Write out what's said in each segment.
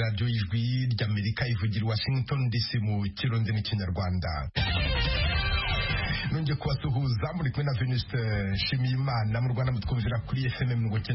radiyo y'ijwi ry'Amerika ivugira Washington DC mu kirundi n'ikinyarwanda. Nongeye kubasuhuza muri kumwe na Venuste Nshimiyimana. Mu Rwanda mutwumvira kuri FM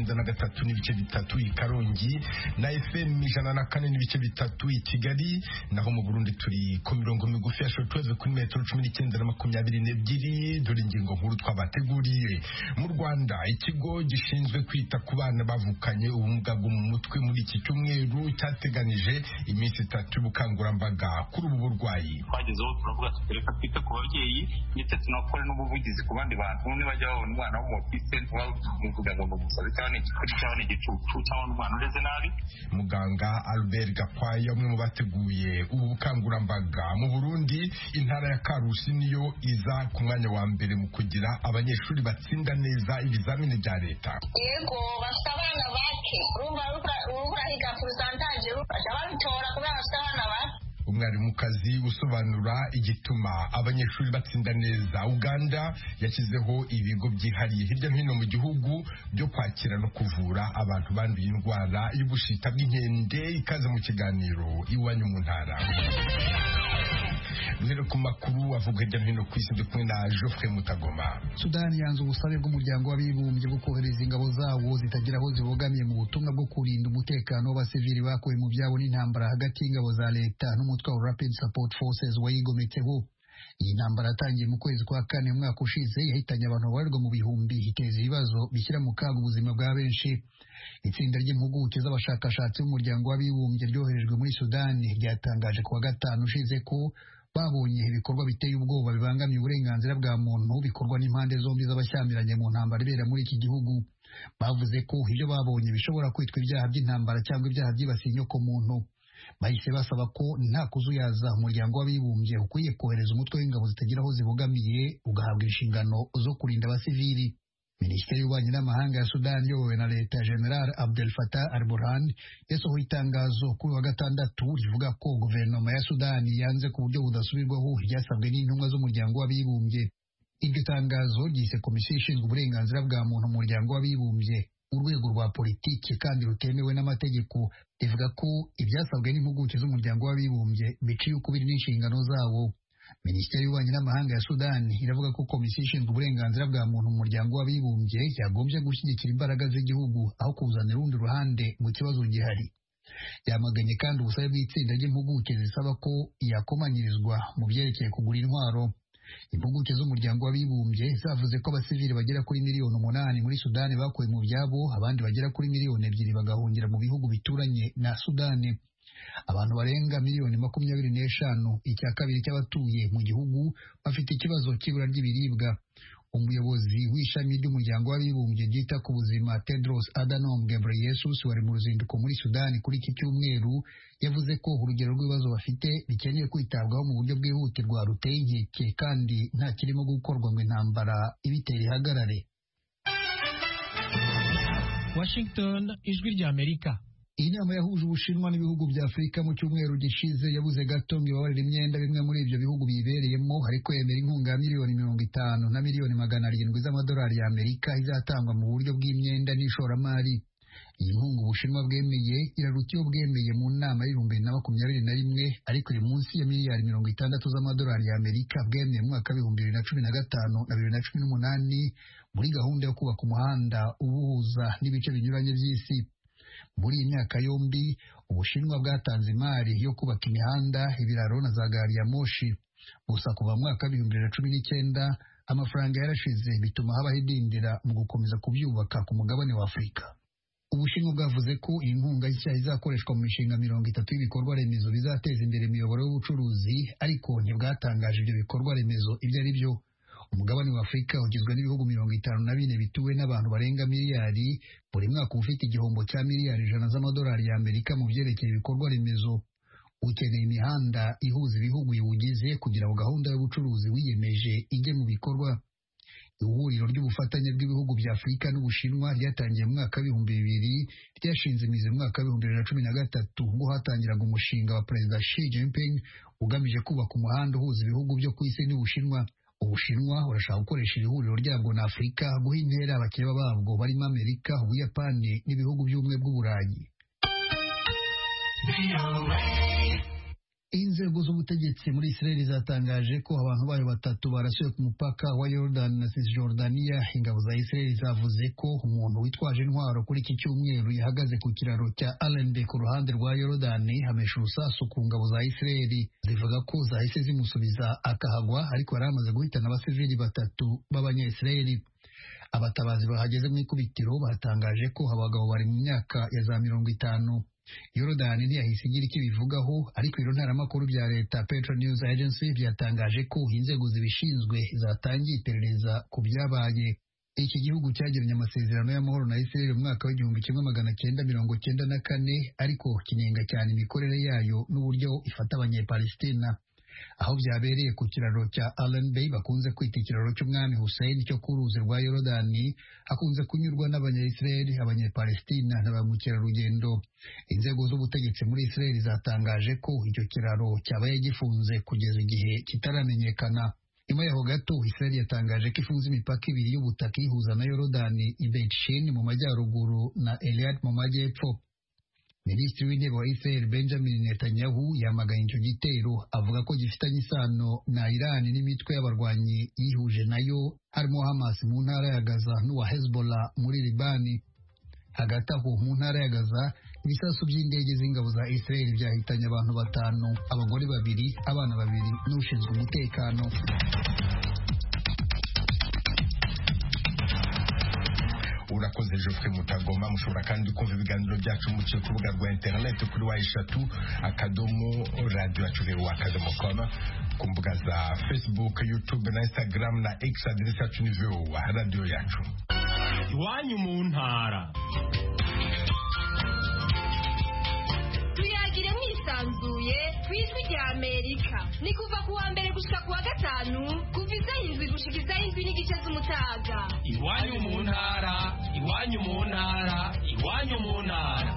93.3 i Karongi na FM 104.3 i Kigali, naho mu Burundi turi ku mirongo migufi ya shortwave kuri metero 19 na 22. Dore ingingo nkuru twabateguriye. Mu Rwanda ikigo gishinzwe kwita ku bana bavukanye ubumuga bwo mu mutwe muri iki cyumweru cyateganije iminsi 3 y'ubukangurambaga kuri ubu burwayi. Twagezeho turavuga tutereka kwita ku babyeyi ndetse tunakora n'ubuvugizi ku bandi bantu bajya babona umwana w'umutiste bavuga ngo umusazi cyane igikuri cyane igicucu cyangwa umwana ureze nabi. Muganga Albert Gakwaya, umwe mu bateguye ubu bukangurambaga mu Burundi, intara ya Karusi niyo iza ku mwanya wa mbere mu kugira abanyeshuri batsinda neza ibizamini bya leta. Yego bafite abana bake, urumva higa pourcentage babitora kubera bafite abana bake. Umwarimukazi usobanura igituma abanyeshuri batsinda neza. Uganda yashyizeho ibigo byihariye hirya no hino mu gihugu byo kwakira no kuvura abantu banduye indwara y'ubushita bw'inkende. Ikaze mu kiganiro iwanyu mu ntara. Duhere ku makuru avuga hirya no hino ku isi, ndi kumwe na Geoffrey Mutagoma. Sudani yanze ubusabe bw'umuryango w'abibumbye bwo kohereza ingabo zawo zitagira aho zibogamiye mu butumwa bwo kurinda umutekano w'abasivili bakuwe mu byabo n'intambara hagati y'ingabo za leta n'umutwe wa Rapid Support Forces wayigometseho. Iyi ntambara yatangiye mu kwezi kwa kane umwaka ushize, yahitanye abantu babarirwa mu bihumbi, iteza ibibazo bishyira mu kaga ubuzima bwa benshi. Itsinda ry'impuguke z'abashakashatsi b'umuryango w'abibumbye ryoherejwe muri Sudani ryatangaje kuwa gatanu ushize ko babonye ibikorwa biteye ubwoba bibangamiye uburenganzira bwa muntu bikorwa n'impande zombi z'abashyamiranye mu ntambara ibera muri iki gihugu. Bavuze ko ibyo babonye bishobora kwitwa ibyaha by'intambara cyangwa ibyaha byibasiye inyokomuntu. Bahise basaba ko nta kuzuyaza umuryango w'abibumbye ukwiye kohereza umutwe w'ingabo zitagira aho zibogamiye ugahabwa inshingano zo kurinda abasivili. Minisiteri y'Ububanyi n'Amahanga ya Sudani iyobowe na Leta General Abdel Fattah al-Burhan yasohoye itangazo kuri wa gatandatu rivuga ko guverinoma ya Sudani yanze ku buryo budasubirwaho ibyasabwe n'intumwa z'umuryango w'abibumbye. Iryo tangazo ryise komisiyo ishinzwe uburenganzira bwa muntu mu muryango w'abibumbye urwego rwa politiki kandi rutemewe n'amategeko, rivuga ko ibyasabwe n'impuguke z'umuryango w'abibumbye biciye ukubiri n'inshingano zawo. Minisiteri y'Ububanyi n'Amahanga ya Sudani iravuga ko komisiyo ishinzwe uburenganzira bwa muntu mu muryango w'abibumbye yagombye gushyigikira imbaraga z'igihugu aho kuzanira urundi ruhande mu kibazo gihari. Yamaganye kandi ubusabe bw'itsinda ry'impuguke zisaba ko yakomanyirizwa mu byerekeye kugura intwaro. Impuguke z'umuryango w'abibumbye zavuze ko abasivili bagera kuri miliyoni 8 muri Sudani bakuwe mu byabo, abandi bagera kuri miliyoni 2 bagahungira mu bihugu bituranye na Sudani. Abantu barenga miliyoni 25, icya kabiri cy'abatuye mu gihugu, bafite ikibazo cy'ibura ry'ibiribwa. Umuyobozi w'ishami ry'umuryango w'abibumbye ryita ku buzima Tedros Adhanom Ghebreyesus wari mu ruzinduko muri Sudani kuri iki cyumweru yavuze ko urugero rw'ibibazo bafite bikeneye kwitabwaho mu buryo bwihutirwa ruteye inkeke kandi nta kirimo gukorwa ngo intambara ibitera ihagarare. Washington, ijwi ry'Amerika. Iyi nama yahuje Ubushinwa n'ibihugu bya Afurika mu cyumweru gishize yabuze gato ngo ibabarire imyenda bimwe muri ibyo bihugu bibereyemo, ariko yemera inkunga ya miliyoni 50 na miliyoni 700 z'amadolari y'Amerika izatangwa mu buryo bw'imyenda n'ishoramari. Iyi nkunga Ubushinwa bwemeye iraruta iyo bwemeye mu nama y'ibihumbi 2021, ariko iri munsi ya miliyari 60 z'amadolari y'Amerika bwemeye mu mwaka w'ibihumbi 2015 na 2018 muri gahunda yo kubaka umuhanda ubuhuza n'ibice binyuranye by'isi. Muri iyi myaka yombi Ubushinwa bwatanze imari yo kubaka imihanda, ibiraro na za gari ya moshi. Gusa kuva mu mwaka w'ibihumbi 2019 amafaranga yarashize bituma habaho idindira mu gukomeza kubyubaka ku mugabane wa Afurika. Ubushinwa bwavuze ko iyi nkunga nshya izakoreshwa mu mishinga 30 y'ibikorwa remezo bizateza imbere imiyoboro y'ubucuruzi, ariko ntibwatangaje ibyo bikorwa remezo ibyo ari byo. Umugabane wa Afurika ugizwe n'ibihugu 54 bituwe n'abantu barenga miliyari, buri mwaka ufite igihombo cya miliyari 100 z'amadolari y'Amerika mu byerekeye ibikorwa remezo. Ukeneye imihanda ihuza ibihugu biwugize kugira ngo gahunda y'ubucuruzi wiyemeje ijye mu bikorwa. Ihuriro ry'ubufatanye bw'ibihugu bya Afurika n'Ubushinwa ryatangiye mu mwaka w'ibihumbi 2000, ryashinze imizi mu mwaka w'ibihumbi 2013 ubwo hatangiraga umushinga wa Perezida Xi Jinping ugamije kubaka umuhanda uhuza ibihugu byo ku isi n'Ubushinwa. Ubushinwa burashaka gukoresha iri huriro ryabwo na Afurika guha intera abakeba babwo barimo Amerika, Ubuyapani n'ibihugu by'ubumwe bw'Uburayi. Inzego z'ubutegetsi muri Israel zatangaje ko abantu bayo batatu barasuye ku mupaka wa Jordan na Cisjordania. Ingabo za Israel zavuze ko umuntu witwaje intwaro kuri iki cyumweru yahagaze ku kiraro cya Allenby ku ruhande rwa Jordan hamesha urusasu ku ngabo za Israel. Zivuga ko zahise zimusubiza akahagwa, ariko yari amaze guhitana abasivili batatu b'abanya-Israel. Abatabazi bahageze mu ikubitiro batangaje ko abagabo bari mu myaka ya za 50. Yorodani ntiyahise igira icyo bivugaho, ariko ibiro ntaramakuru bya leta Petro News Agency byatangaje ko inzego zibishinzwe zatangiye iperereza ku byabaye. Iki gihugu cyagiranye amasezerano y'amahoro na Israel mu mwaka w'1994, ariko kinenga cyane imikorere yayo n'uburyo ifata abanyepalestina. Aho byabereye ku kiraro cya Allenby bakunze kwita ikiraro cy'umwami Hussein cyo ku ruzi rwa Yorodani, hakunze kunyurwa n'abanya-Israel, abanyepalestina na ba mukerarugendo. Inzego z'ubutegetsi muri Israel zatangaje ko icyo kiraro cyabaye gifunze kugeza igihe kitaramenyekana. Nyuma yaho gato Israel yatangaje ko ifunze imipaka ibiri y'ubutaka ihuza na Yorodani, i Beit Shean mu majyaruguru na Eilat mu majyepfo. Minisitiri w'intebe wa Israel Benjamin Netanyahu yamaganye icyo gitero, avuga ko gifitanye isano na Iran n'imitwe y'abarwanyi yihuje nayo, harimo Hamas mu ntara ya Gaza n'uwa Hezbollah muri Libani. Hagati aho mu ntara ya Gaza, ibisasu by'indege z'ingabo za Israel byahitanye abantu 5, abagore 2, abana 2 n'ushinzwe umutekano. Urakoze Geoffrey Mutagoma. Mushobora kandi kumva ibiganiro byacu muciye ku rubuga rwa internet kuri wa3.radio.com, ku mbuga za Facebook, YouTube na Instagram na X, aderesi yacu ni VOA radio yacu. Iwanyu mu ntara. Tuyagire mwisanzuye kw'ijwi rya Amerika. Ni kuva ku wa mbere gushika ku wa gatanu, kuva isaha 7 gushika isaha 7:30 z'umutaga. Iwanyu mu ntara, iwanyu mu ntara, iwanyu mu ntara.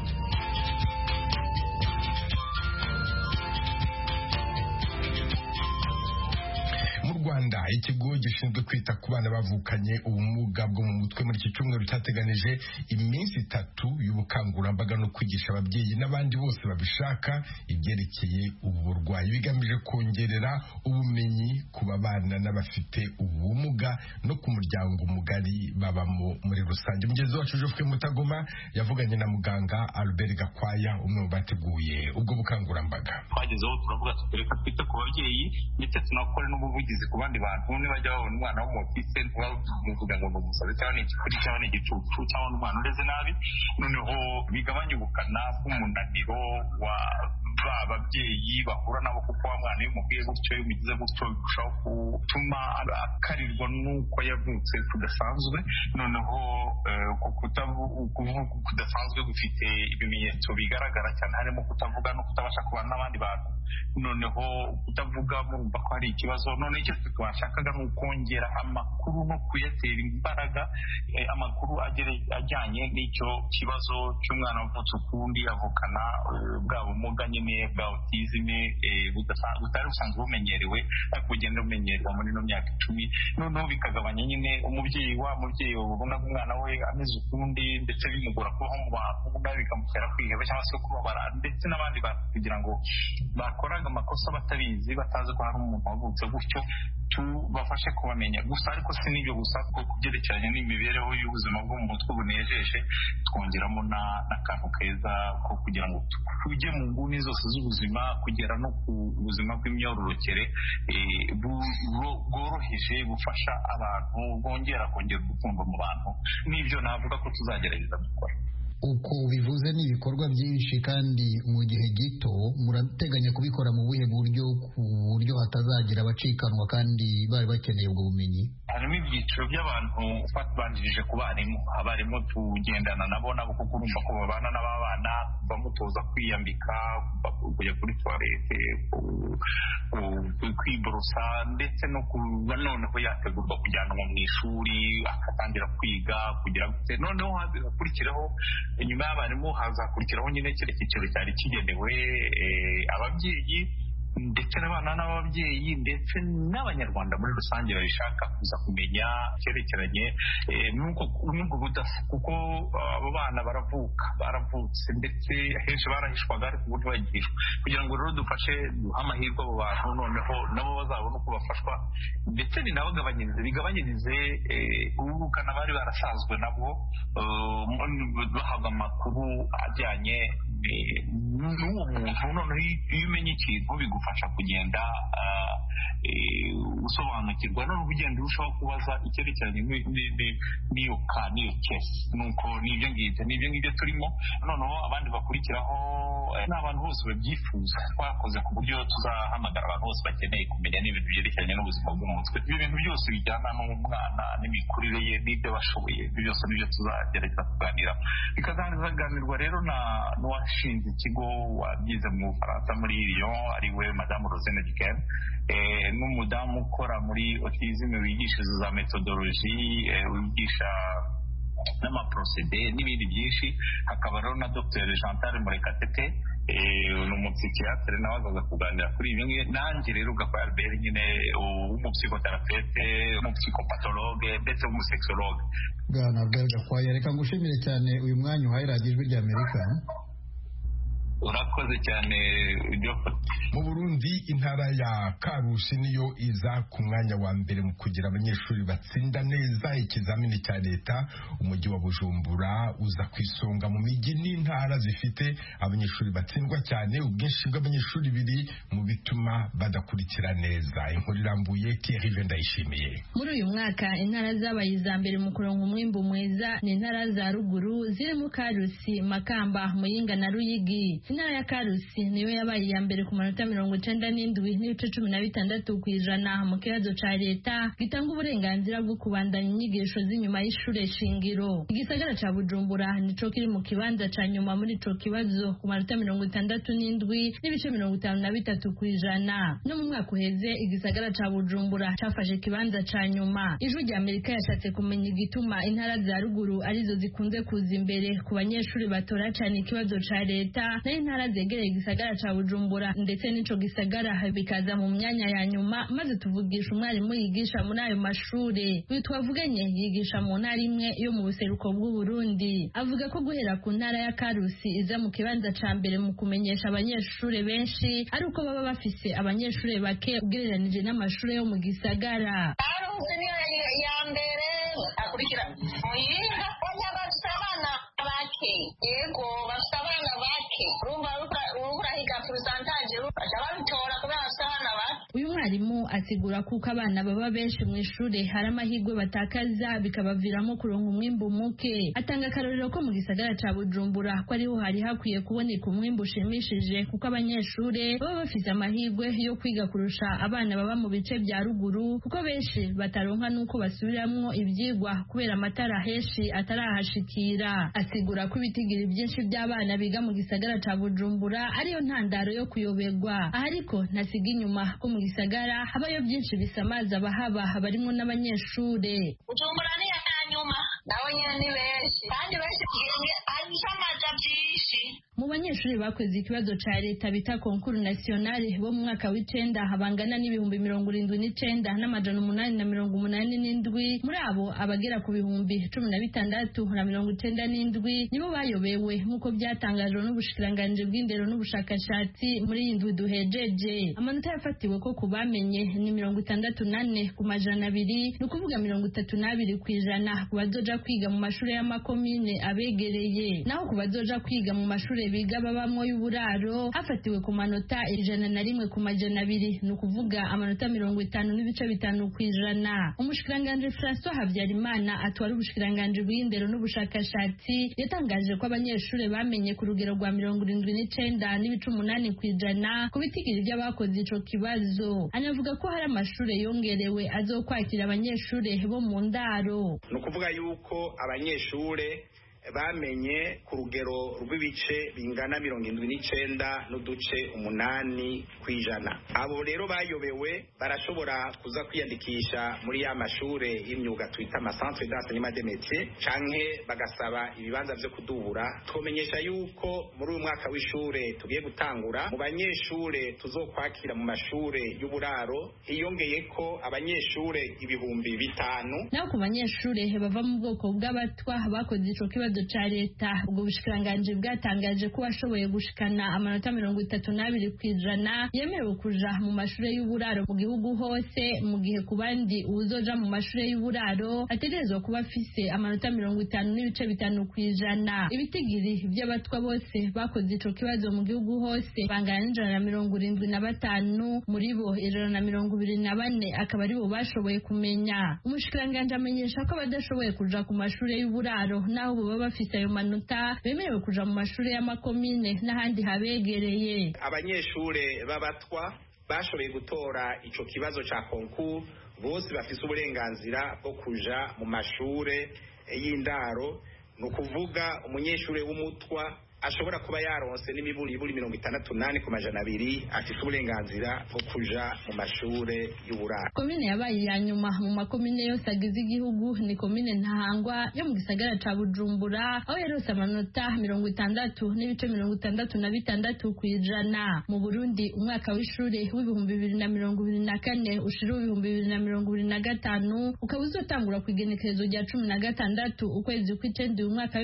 Mu Rwanda, ikigo gishinzwe kwita ku bana bavukanye ubumuga bwo mu mutwe muri iki cyumweru cyateganije iminsi 3 y'ubukangurambaga no kwigisha ababyeyi n'abandi bose babishaka ibyerekeye ubu burwayi, bigamije kongerera ubumenyi ku babana n'abafite ubumuga no ku muryango mugari babamo muri rusange. Mugenzi wacu Geoffrey Mutagoma yavuganye na muganga Albert Gakwaya, umwe mu bateguye ubwo bukangurambaga. Twagezeho turavuga tutereka twite ku babyeyi ndetse tunakore n'ubuvugizi ku bandi bantu bajya babona umwana w'umutise ntibavuga ngo umusazi cyangwa ni igikuri cyangwa ni igicucu cyangwa umwana ureze nabi, noneho bigabanya ubukana bw'umunaniro wa ababyeyi bahura nabo, kuko wa mwana iyo umubwiye gutyo, iyo umugize gutyo birushaho gutuma akarirwa n'uko yavutse kudasanzwe. Noneho kudasanzwe gufite ibimenyetso bigaragara cyane, harimo kutavuga no kutabasha kubana n'abandi bantu. Noneho kutavuga murumva ko hari ikibazo. None icyo twashakaga ni ukongera amakuru no kuyatera imbaraga, amakuru ajyanye n'icyo kibazo cy'umwana wavutse ukundi avukana bwa bumuga nyine bwa autisme butari busanzwe bumenyerewe, ariko bugenda bumenyerwa muri ino myaka 10. Noneho bikagabanya nyine umubyeyi ubona umwana we ameze ukundi, ndetse bimugora kubaho mu bantu, bikamutera kwiheba cyangwa se kubabara, ndetse n'abandi bantu kugira ngo bakoraga amakosa batabizi, batazi ko hari umuntu wavutse gutyo, tubafashe kubamenya. Gusa ariko si n'ibyo gusa, kuko kubyerekeranye n'imibereho y'ubuzima bwo mu mutwe bunejeje, twongeramo n'akantu keza ko kugira ngo tujye mu nguni zose z'ubuzima, kugera no ku buzima bw'imyororokere bworoheje, bufasha abantu, kongera urukundo mu bantu. N'ibyo navuga ko tuzagerageza gukora. Uko bivuze ni ibikorwa byinshi kandi mu gihe gito, murateganya kubikora mu buhe buryo, ku buryo hatazagira abacikanwa kandi bari bakeneye ubwo bumenyi? Harimo ibyiciro by'abantu babanjirije ku abarimu tugendana nabo kuko urumva ko babana n'ababana, bamutoza kwiyambika, kujya kuri toilette, kwiborosa, ndetse no kuba noneho yategurwa kujyanwa mu ishuri akatangira kwiga kugira ngo noneho hakurikiraho, nyuma y'abarimu hazakurikiraho nyine kire cyiciro cyari kigenewe ababyeyi ndetse n'abana n'ababyeyi ndetse n'abanyarwanda muri rusange babishaka kuza kumenya icyerekeranye n'ubwo budasa, kuko abo bana baravutse ndetse ahenshi barahishwaga ariko ubu ntibagihishwa, kugira ngo rero dufashe duhe amahirwe abo bantu noneho nabo bazabona uko bafashwa ndetse bigabanyirize ubukana bari barasanzwe nabo bahabwa amakuru ajyanye n'uwo muntu. Noneho iyo umenya ikintu bigufasha kugenda usobanukirwa, noneho ugenda urushaho kubaza icyerekeranye n'iyo kesi. Nuko nibyo ngibyo turimo, noneho abandi bakurikiraho ni abantu bose babyifuza. Twakoze ku buryo tuzahamagara abantu bose bakeneye kumenya n'ibintu byerekeranye n'ubuzima bwo mu mutwe, ibintu byose bijyana n'umwana n'imikurire ye n'ibyo bashoboye, ibyo byose nibyo tuzagerageza kuganira. Bikazaganirwa rero n'uwashinze ikigo wabyize mu Bufaransa muri Lyon, ariwe Madame Rosine Duquesne, n'umudamu ukora muri autisme wigisha za methodology, wigisha n'amaprocede n'ibindi byinshi. Hakaba rero na Dr Chantal Murekatete, ni umupsikiatre nawe azaza kuganira kuri ibi ngibi. Nanjye rero ugakora Albert nyine w'umupsikoterapeute, umupsikopatologe ndetse w'umusexologue. Bwana Albert Gakwaya, reka ngushimire cyane uyu mwanya uhaye radiyo Ijwi ry'Amerika. Urakoze cyane. Mu Burundi intara ya Karusi niyo iza ku mwanya wa mbere mu kugira abanyeshuri batsinda neza ikizamini cya leta. Umujyi wa Bujumbura uza ku isonga mu mijyi n'intara zifite abanyeshuri batsindwa cyane. Ubwinshi bw'abanyeshuri biri mu bituma badakurikira neza. Inkuru irambuye Thierry Vendayishimiye. Muri uyu mwaka intara zabaye iza mbere mu kuronka umwimbu mwiza ni intara za ruguru zirimo Karusi, Makamba, Muyinga na Ruyigi. Intara ya Karusi niyo yabaye iya mbere ku manota 97.16% kw'ijana mu kibazo ca leta gitanga uburenganzira bwo kubandanya inyigisho z'inyuma y'ishure shingiro. Igisagara ca Bujumbura nico kiri mu kibanza ca nyuma muri ico kibazo ku manota 67.53% kw'ijana. No mu mwaka uheze igisagara ca Bujumbura cafashe ikibanza ca nyuma. Ijwi ry'Amerika yashatse kumenya igituma intara za ruguru arizo zikunze kuza imbere ku banyeshuri batora cane ikibazo ca leta, intara zegereye igisagara ca Bujumbura ndetse n'ico gisagara bikaza mu myanya ya nyuma. Maze tuvugisha umwarimu yigisha muri ayo mashure. Uyu twavuganye yigisha mu ntara imwe yo mu buseruko bw'u Burundi. Avuga ko guhera ku ntara ya Karusi iza mu kibanza ca mbere mu kumenyesha abanyeshure benshi ari uko baba bafise abanyeshure bake ugereranije n'amashure yo mu gisagara. Karusi niyo ya mbere, akurikira Muyinga, bafise abana bake. Yego bafise abana bake, urumva urahiga pourcentage baca babitora kubera bafise abana bake. Uyu mwarimu asigura kuko abana baba benshi mu ishure hari amahirwe batakaza bikabaviramo kuronka umwimbu muke. Atanga akarorero ko mu gisagara ca Bujumbura ko ariho hari hakwiye kuboneka umwimbu ushimishije kuko abanyeshure baba bafise amahirwe yo kwiga kurusha abana baba mu bice vya ruguru, kuko benshi bataronka nuko basubiramwo ivyigwa kubera amatara henshi atarahashikira. Asigura ko ibitigiri byinshi by'abana biga mu gisagara ca Bujumbura ariyo ntandaro yo kuyoberwa. Ariko ntasiga inyuma ko mu gisagara habayo byinshi bisamaza abahaba barimo n'abanyeshure. Bujumbura ni yakanyuma nabo nyene ni benshi kandi benshi bisamaza byinshi. Mu banyeshuri bakoze ikibazo ca leta bita concours national bo mu mwaka w'icenda habangana n'ibihumbi 79,887. Muri abo abagera ku bihumbi 16,097 nibo bayobewe nk'uko byatangajwe n'ubushikiranganji bw'indero n'ubushakashatsi muri iyi ndwi duhejeje. Amanota yafatiwe ko kubamenye ni 68/200, ni ukuvuga 32% ku bazoja kwiga mu mashuri y'amakomine abegereye. Naho ku bazoja kwiga mu mashuri biga babamwo y'uburaro hafatiwe ku manota 101/200, ni ukuvuga amanota 50.5%. Umushikiranganji François Habyarimana atwara ubushikiranganji bw'indero n'ubushakashatsi yatangaje ko abanyeshuri bamenye ku rugero rwa 79.8% ku bitigiri by'abakoze ico kibazo. Anavuga ko hari amashuri yongerewe azokwakira abanyeshuri bo mu ndaro. Ni ukuvuga yuko abanyeshuri bamenye ku rugero rw'ibice bingana 79.8 kw'ijana. Abo rero bayobewe barashobora kuza kwiyandikisha muri ya mashure y'imyuga twita amacentre d'enseignement des métiers canke bagasaba ibibanza vyo kudubura. Twomenyesha yuko muri uyu mwaka w'ishure tugiye gutangura mu banyeshure tuzokwakira mu mashure y'uburaro hiyongeye ko abanyeshure 5,000. Naho ku banyeshure bava mu bwoko bw'abatwa bakoze ico kibazo ca leta, ubwo bushikiranganje bwatangaje ko washoboye gushikana amanota 32 kw'ijana yemerewe kuja mu mashure y'uburaro mu gihugu hose, mu gihe ku bandi uzoja mu mashure y'uburaro ategerezwa kuba afise amanota 50.5 kw'ijana. Ibitigiri vy'abatwa bose bakoze ico kibazo mu gihugu hose bangana n'175, muri bo 124 akaba aribo bashoboye kumenya. Umushikiranganje amenyesha ko abadashoboye kuja ku mashure y'uburaro naho baba bafise ayo manota bemerewe kuja mu mashure y'amakomine n'ahandi habegereye. Abanyeshure b'abatwa bashoboye gutora ico kibazo ca concours bose bafise uburenganzira bwo kuja mu mashure y'indaro, no kuvuga umunyeshure w'umutwa ashobora kuba yaronse n'imiburiburi 68% afite uburenganzira bwo kuja mu mashure y'uburaro. Komine yabaye ya nyuma mu makomine yose agize igihugu ni komine Ntahangwa yo mu gisagara ca Bujumbura, aho yarose amanota 60.66 kw'ijana. Mu Burundi umwaka w'ishure w'2024 ushira 2025 ukaba uzotangura ku igenekerezo rya 16 ukwezi kw'icenda umwaka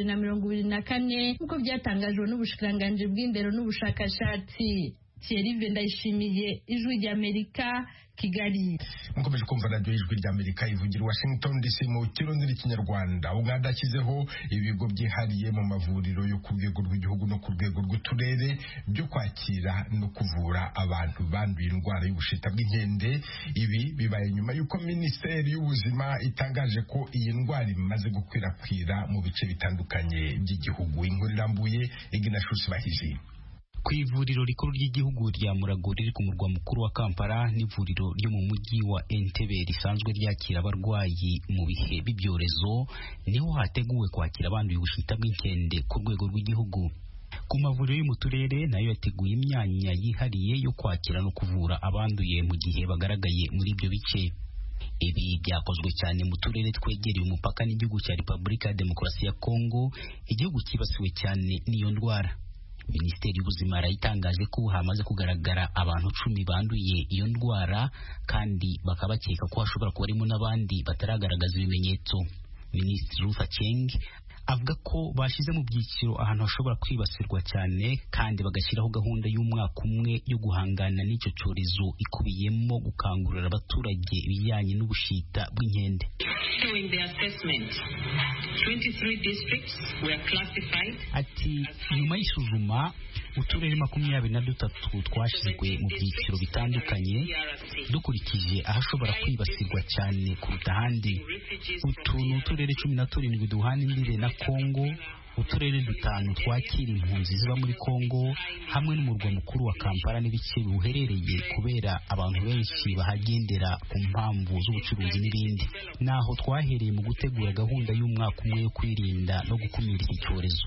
w'2024 uko byatangajwe n'ubushikiranganje bw'indero n'ubushakashatsi. Thierry Vendayishimiye, Ijwi ry'Amerika, Kigali. Mukomeje kumva radio Ijwi ry'Amerika ivugira Washington DC mu kirundi n'ikinyarwanda. Uganda ashyizeho ibigo byihariye mu mavuriro yo ku rwego rw'igihugu no ku rwego rw'uturere byo kwakira no kuvura abantu banduye indwara y'ubushita bw'inkende. Ibi bibaye nyuma y'uko Minisiteri y'Ubuzima itangaje ko iyi ndwara imaze gukwirakwira mu bice bitandukanye by'igihugu. Inkuru irambuye Ignatius Bahiji. Ku ivuriro rikuru ry'igihugu rya Murago riri ku murwa mukuru wa Kampala n'ivuriro ryo mu mujyi wa Entebbe risanzwe ryakira abarwayi mu bihe b'ibyorezo, niho hateguwe kwakira abanduye ubushita bw'inkende ku rwego rw'igihugu. Ku mavuriro yo mu turere nayo yateguye imyanya yihariye yo kwakira no kuvura abanduye mu gihe bagaragaye muri ibyo bice. Ibi byakozwe cyane mu turere twegereye umupaka n'igihugu cya Repubulika ya Demokarasi ya Kongo, igihugu kibasiwe cyane n'iyo ndwara. Minisiteri y'Ubuzima yarayitangaje ko hamaze kugaragara abantu 10 banduye iyo ndwara, kandi bakabakeka ko hashobora kuba harimo n'abandi bataragaragaza ibimenyetso. Minisitiri Ruth Aceng avuga ko bashize mu byiciro ahantu hashobora kwibasirwa cyane, kandi bagashyiraho gahunda y'umwaka umwe yo guhangana n'icyo cyorezo ikubiyemo gukangurira abaturage ibijyanye n'ubushita bw'inkende. So in the assessment, 23 districts were classified. Ati nyuma y'isuzuma uturere 23 twashyizwe mu byiciro bitandukanye dukurikije ahashobora kwibasirwa cyane kuruta ahandi. Utu ni uturere 17 duhana imbibe na Kongo, uturere 5 twakira impunzi ziba muri Kongo, hamwe n'umurwa mukuru wa Kampala n'ibice biwuherereye kubera abantu benshi bahagendera ku mpamvu z'ubucuruzi n'ibindi. Naho twahereye mu gutegura gahunda y'umwaka umwe yo kwirinda no gukumira iki cyorezo.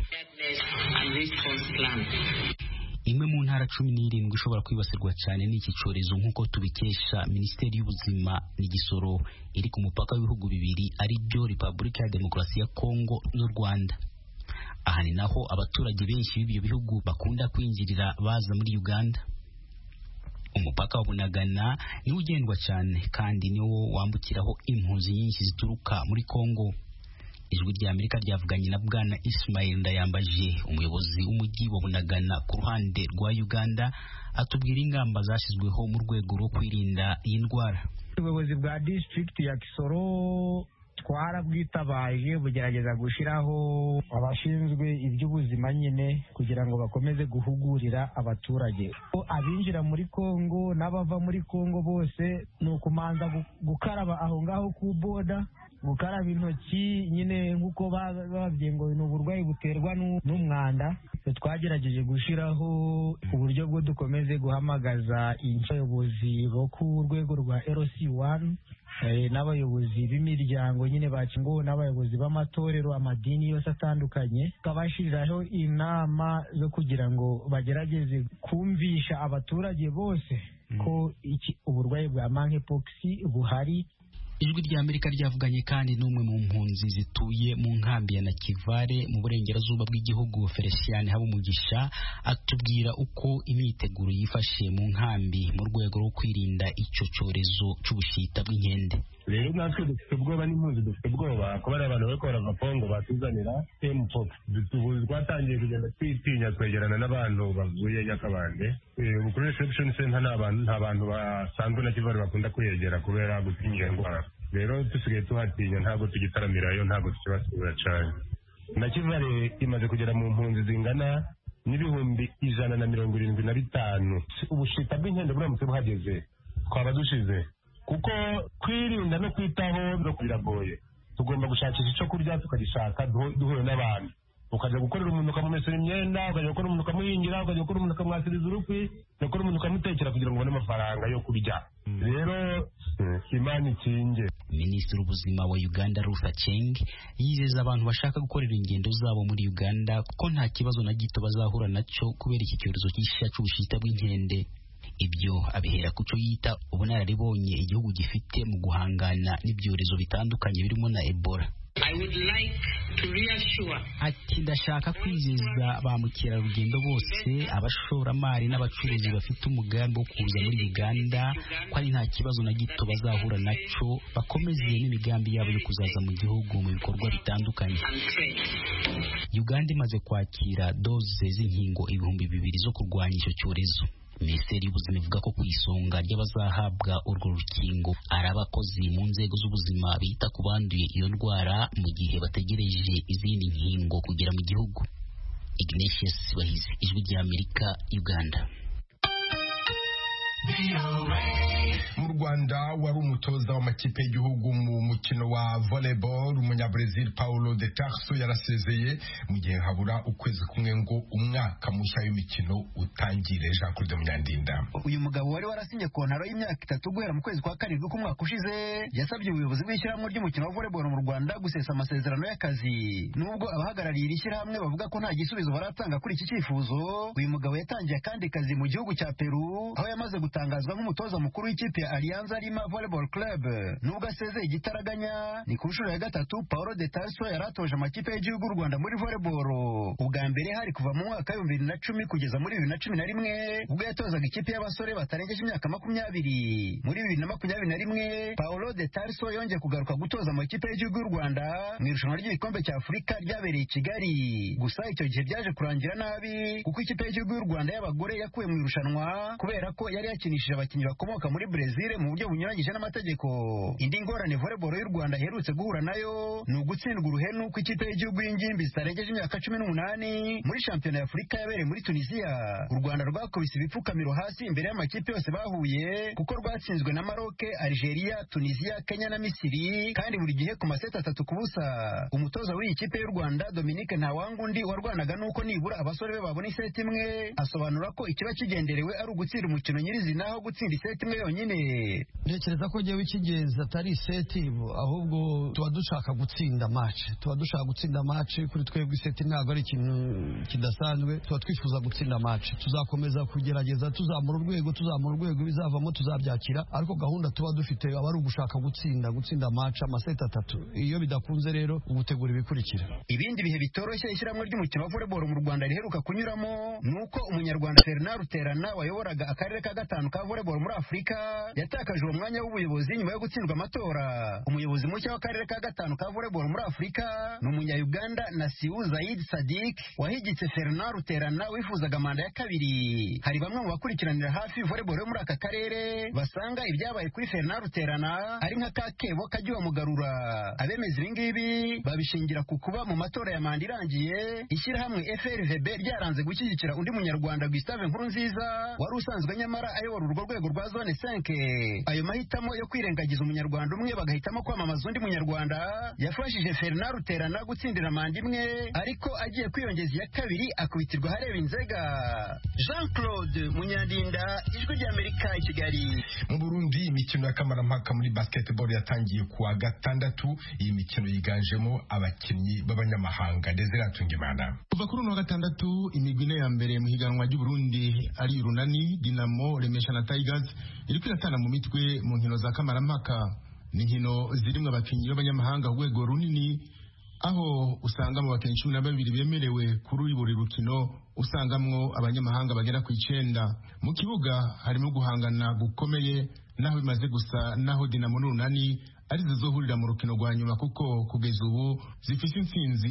Imwe mu ntara 17 ishobora kwibasirwa cyane n'iki cyorezo nk'uko tubikesha Minisiteri y'Ubuzima n'Igisoro iri ku mupaka w'ibihugu bibiri ari byo Repubulika ya Demokarasi ya Kongo n'u Rwanda. Aha ni naho abaturage benshi b'ibyo bihugu bakunda kwinjirira baza muri Uganda. Umupaka wa Bunagana niwo ugendwa cyane kandi niwo wambukiraho impunzi nyinshi zituruka muri Kongo. Ijwi ry'Amerika ryavuganye na Bwana Ismail Ndayambaje, umuyobozi w'umujyi wa Bunagana ku ruhande rwa Uganda, atubwira ingamba zashyizweho mu rwego rwo kwirinda iyi ndwara. Ubuyobozi bwa district ya Kisoro twarabwitabaje bugerageza gushiraho abashinzwe iby'ubuzima nyine kugira ngo bakomeze guhugurira abaturage. Abinjira muri Kongo n'abava muri Kongo bose ni ukumanza gukaraba aho ngaho ku boda, gukaraba intoki nyine nk'uko bababwiye ngo ni uburwayi buterwa n'umwanda. Twagerageje gushyiraho uburyo bwo dukomeze guhamagaza abayobozi bo ku rwego rwa LC1 n'abayobozi b'imiryango nyine bakingo n'abayobozi b'amatorero amadini yose atandukanye, tukabashyiriraho inama zo kugira ngo bagerageze kumvisha abaturage bose ko uburwayi bwa monkeypox buhari. Ijwi rya Amerika ryavuganye kandi n'umwe mu mpunzi zituye mu nkambi ya Nakivale mu burengerazuba bw'igihugu, Felician Habumugisha, atubwira uko imyiteguro yifashe mu nkambi mu rwego rwo kwirinda icyo cyorezo cy'ubushita bw'inkende. Rero natwe dufite ubwoba n'impunzi dufite ubwoba kuba ari abantu bariko barava Kongo batuzanira mpox. Twatangiye kugenda twitinya kwegerana n'abantu bavuye Nyakabande. Kuri reception center nta bantu basanzwe na Kivale bakunda kwegera kubera gutinya indwara. Rero dusigaye tuhatinya, ntabwo tugitaramirayo, ntabwo tukibasura cyane. Na Kivale imaze kugera mu mpunzi zingana n'ibihumbi 175. Ubushita bw'inkende buramutse buhageze twaba dushize, kuko kwirinda no kwitaho no biragoye. Tugomba gushakisha icyo kurya tukagishaka duhure n'abantu, ukajya gukorera umuntu ukamumesera imyenda, ukajya gukora umuntu ukamuhingira, ukajya gukora umuntu ukamwasiriza urukwi, ukajya umuntu ukamutekera kugira ngo ubone amafaranga yo kurya. Rero Imana ikinge. Minisitiri w'ubuzima wa Uganda Ruth Aceng yizeza abantu bashaka gukorera ingendo zabo muri Uganda ko nta kibazo na gito bazahura nacyo kubera iki cyorezo cy'isha cy'ubushita bw'inkende. Ibyo abihera ku cyo yita ubunararibonye igihugu gifite mu guhangana n'ibyorezo bitandukanye birimo na Ebola. I would like to reassure. Ati ndashaka kwizeza ba mukerarugendo bose, abashoramari n'abacuruzi bafite umugambi wo kuza muri Uganda ko ari nta kibazo na gito bazahura nacyo, bakomeze n'imigambi yabo yo kuzaza mu gihugu mu bikorwa bitandukanye. Uganda imaze kwakira doze z'inkingo 2,000 zo kurwanya icyo cyorezo. Minisiteri y'ubuzima ivuga ko ku isonga ry'abazahabwa urwo rukingo ari abakozi mu nzego z'ubuzima bita ku banduye iyo ndwara mu gihe bategereje izindi nkingo kugera mu gihugu. Ignatius Bahizi, Ijwi rya Amerika, Uganda. Mu Rwanda wari umutoza w'amakipe y'igihugu mu mukino wa volleyball umunyabrazil Paulo de Tarso yarasezeye mu gihe habura ukwezi kumwe ngo umwaka mushya w'imikino utangire. Jean Claude Munyandinda, uyu mugabo wari warasinye kontaro y'imyaka 3 guhera mu kwezi kwa karindwi k'umwaka ushize, yasabye ubuyobozi bw'ishyirahamwe ry'umukino wa volleyball mu Rwanda gusesa amasezerano y'akazi. Nubwo abahagarariye iri shyirahamwe bavuga ko nta gisubizo baratanga kuri iki cyifuzo, uyu mugabo yatangiye akandi kazi mu gihugu cya Peru aho yamaze gutangazwa nk'umutoza mukuru w'ikipe ya Alianza Lima Volleyball Club. Nubwo asezeye igitaraganya, ni ku nshuro ya 3 Paulo de Tarso yaratoje amakipe y'igihugu y'u Rwanda muri volleyball. Ubwa mbere hari kuva mu mwaka wa 2010 kugeza muri 2011 ubwo yatozaga ikipe y'abasore batarengeje imyaka 20. Muri 2021 Paulo de Tarso yongeye kugaruka gutoza amakipe y'igihugu y'u Rwanda mu irushanwa ry'igikombe cya Afurika ryabereye i Kigali. Gusa icyo gihe byaje kurangira nabi kuko ikipe y'igihugu y'u Rwanda y'abagore yakuwe mu irushanwa kubera ko yari yakinishije abakinnyi bakomoka muri Brazil mu buryo bunyuranyije n'amategeko. Indi ngorane volleyball y'u Rwanda iherutse guhura nayo ni ugutsindwa uruhenu ku ikipe y'igihugu y'ingimbi zitarengeje imyaka 18 muri shampiyona ya Afurika yabereye muri Tunisia. U Rwanda rwakubise ibipfukamiro hasi imbere y'amakipe yose bahuye kuko rwatsinzwe na Maroc, Algeria, Tunisia, Kenya na Misiri kandi buri gihe ku maseti 3-0. Umutoza w'iyi kipe y'u Rwanda Dominique Ntawangundi warwanaga nuko nibura abasore be babona iseti imwe, asobanura ko ikiba kigenderewe ari ugutsinda umukino nyirizina aho gutsinda iseti imwe yonyine. Ntekereza ko jewe ikigenza atari iseti, ahubwo tuba dushaka gutsinda match, kuri twebwe iseti ntabwo ari ikintu kidasanzwe, tuba twifuza gutsinda match. Tuzakomeza kugerageza tuzamura urwego bizavamo tuzabyakira, ariko gahunda tuba dufite aba ari ugushaka gutsinda match amaseti 3. Iyo bidakunze rero ugutegura ibikurikira. Ibindi bihe bitoroshye ishyirahamwe ry'umukino wa volleyball mu Rwanda riheruka kunyuramo nuko umunyarwanda Fernand Ruterana wayoboraga akarere ka 5 ka volleyball muri Afurika yatakaje uwo mwanya w'ubuyobozi nyuma yo gutsindwa amatora. Umuyobozi mushya w'akarere ka 5 ka volleyball muri Afurika ni umunya-Uganda Nasiu Zaid Sadik wahigitse Fernand Ruterana wifuzaga manda ya kabiri. Hari bamwe mu bakurikiranira hafi volleyball yo muri aka karere basanga ibyabaye kuri Fernand Ruterana ari nka kakebo kajya mugarura. Abemeza ibingibi babishingira ku kuba mu matora ya manda irangiye ishyirahamwe FRVB ryaranze gushyigikira undi munyarwanda Gustave Nkurunziza wari usanzwe nyamara ayo kuyobora urwo rwego rwa zone 5. Ayo mahitamo yo kwirengagiza umunyarwanda umwe bagahitamo kwamamaza undi munyarwanda yafashije Fernand Ruterana gutsindira manda imwe, ariko agiye kwiyongeza iya kabiri akubitirwa hareba inzega. Jean-Claude Munyandinda, Ijwi ry'Amerika i Kigali. Mu Burundi imikino ya kamarampaka muri basketball yatangiye kuwa gatandatu. Iyi mikino yiganjemo abakinnyi b'abanyamahanga. Desire Atungimana. Kuva kuri uno gatandatu imigwi ine ya mbere mu higanwa ry'u Burundi ari Urunani, Dinamo, Remesha na Tigers iriko iratana mu mitwe mu nkino za kamarampaka. Ni nkino zirimwe abakinnyi b'abanyamahanga urwego runini, aho usanga mu bakinnyi 12 bemerewe kuri buri rukino usangamwo abanyamahanga bagera ku 9. Mu kibuga harimo guhangana gukomeye, naho bimaze gusa naho Dinamo n'Urunani ari zizohurira mu rukino rwa nyuma, kuko kugeza ubu zifite intsinzi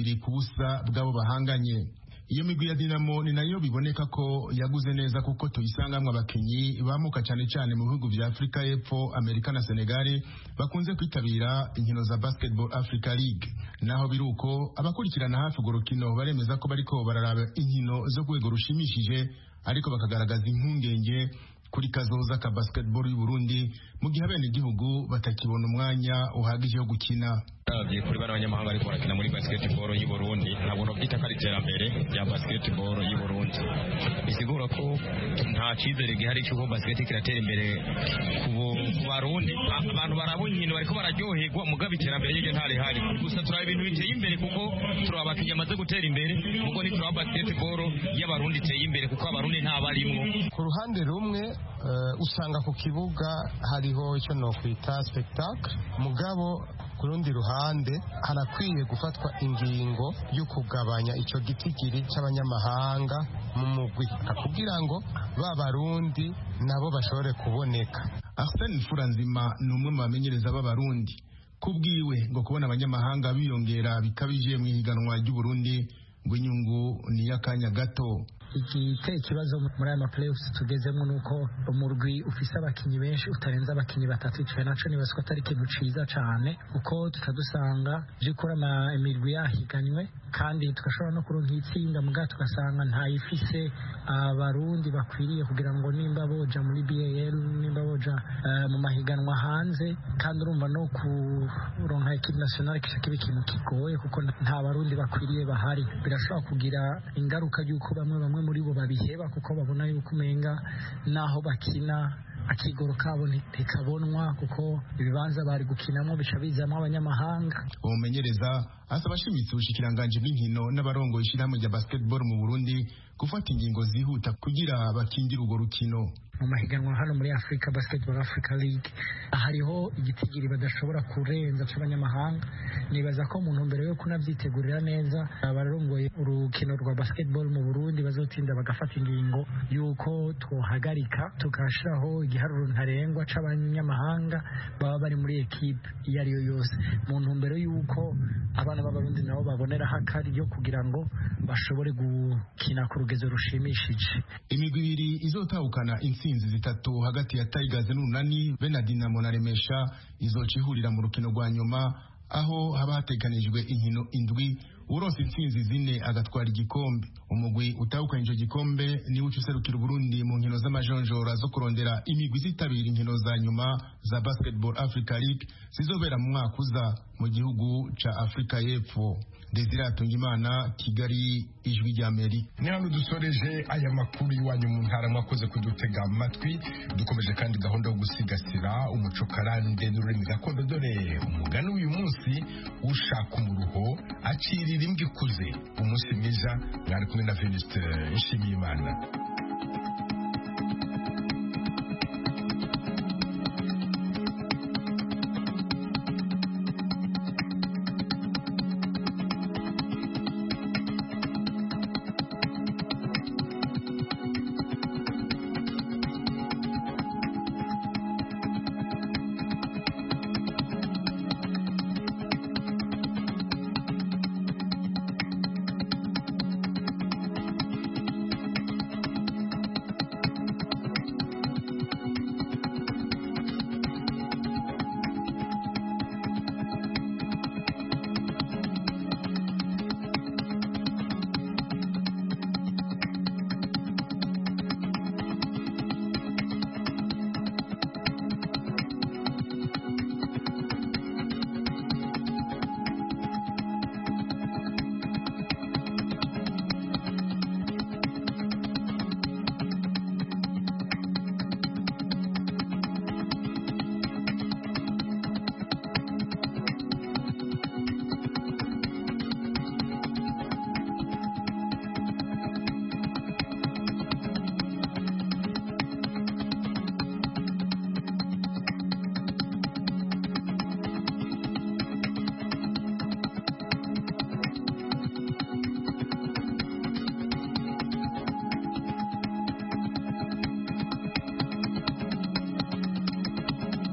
2-0 bwabo bahanganye. Iyo migwi ya Dinamo ni nayo biboneka ko yaguze neza, kuko tuyisangamwe abakinyi bamuka cyane cyane mu bihugu bya Afrika y'Epfo, Amerika na Senegal bakunze kwitabira inkino za Basketball Africa League. Naho biruko abakurikirana hafi urwo rukino baremeza ko bariko bararaba inkino zo kwego rushimishije, ariko bakagaragaza impungenge kuri kazoza ka basketball y'u Burundi mu gihe abene igihugu batakibona umwanya uhagije wo gukina. Kuri bana abanyamahanga ariko barakina muri basketball y'u Burundi ntabwo no byita kari terambere ya basketball y'u Burundi. Bisigura ko nta cyizere gihari cy'uko basket kiratera imbere ku Barundi. Abantu barabonye inkino bariko bararyoherwa mugabe iterambere y'ije ntari hari. Gusa turaba ibintu biteye imbere kuko turaba abakinnyi amaze gutera imbere, mugo ni turaba basketball y'abarundi iteye imbere kuko abarundi nta barimwo. Ku ruhande rumwe usanga ku kibuga hariho icyo no kwita spectacle, mugabo ku rundi ruhande harakwiye gufatwa ingingo yo kugabanya icyo gitigiri cy'abanyamahanga mu mugwi kugira ngo b'abarundi nabo bashobore kuboneka. Arsene Furanzima ni umwe mu bamenyereza b'abarundi. Kubwiwe ngo kubona abanyamahanga biyongera bikabije mu higanwa ry'u Burundi ngo inyungu ni y'akanya gato. Igiteye ikibazo muri aya maplayoffs tugezemo nuko umurwi ufise abakinyi benshi utarenza abakinyi 3, ico naco nibaza ko atari ikintu ciza cane, uko tutadusanga jikora imirwi yahiganywe kandi tugashobora no kuronka itsinda muga tugasanga ntayifise abarundi bakwiriye kugira ngo nimba boja muri BAL, nimba boja mu mahiganwa hanze, kandi urumva no kuronka equipe nationale kishaka ikintu kigoye kuko nta barundi bakwiriye bahari. Birashobora kugira ingaruka y'uko bamwe muri bo babiheba kuko babona yuko umenga naho bakina akigoro kabo ntikabonwa kuko ibibanza bari gukinamo bica bizamo abanyamahanga. Umumenyereza asaba ashimitse ubushikiranganje bw'inkino n'abarongo ishyirahamwe rya basketball mu Burundi gufata ingingo zihuta kugira bakingira urwo rukino. Mu mahiganwa hano muri Africa Basketball Africa League hariho igitigiri badashobora kurenza cy'abanyamahanga. Nibaza ko umuntu mbere yo kunavyitegurira neza abarongoye urukino rwa basketball mu Burundi bazotinda bagafata ingingo yuko twohagarika tukashiraho igiharuro ntarengwa c'abanyamahanga baba bari muri equipe iyo ari yo yose, mu ntumbero yuko abana b'abarundi nabo babonera hakari yo kugira ngo bashobore gukina ku rugezo rushimishije. Imigwi ibiri izotahukana intsinzi 3 hagati ya Tigers n'Urunani, Dinamo na Remesha izoca ihurira mu rukino rwa nyuma, aho haba hateganijwe inkino 7, uronse intsinzi 4 agatwara igikombe. Umugwi utahukanye ico gikombe ni uca userukira Burundi mu nkino z'amajonjora zo kurondera imigwi zitabira inkino za nyuma za Basketball Africa League zizobera mu mwaka uza mu gihugu ca Afrika y'Epfo. Desire Atungimana, Kigali, Ijwi ry'Amerika. Ni hano dusoreje aya makuru iwanyu mu ntara, mwakoze kudutega amatwi. Dukomeje kandi gahunda yo gusigasira umuco karande n'ururimi gakondo, dore umugani w'uyu munsi ushaka umuruho acirira imbwa ikuze. Umunsi mwiza, mwari kumwe na Venuste Nshimiyimana.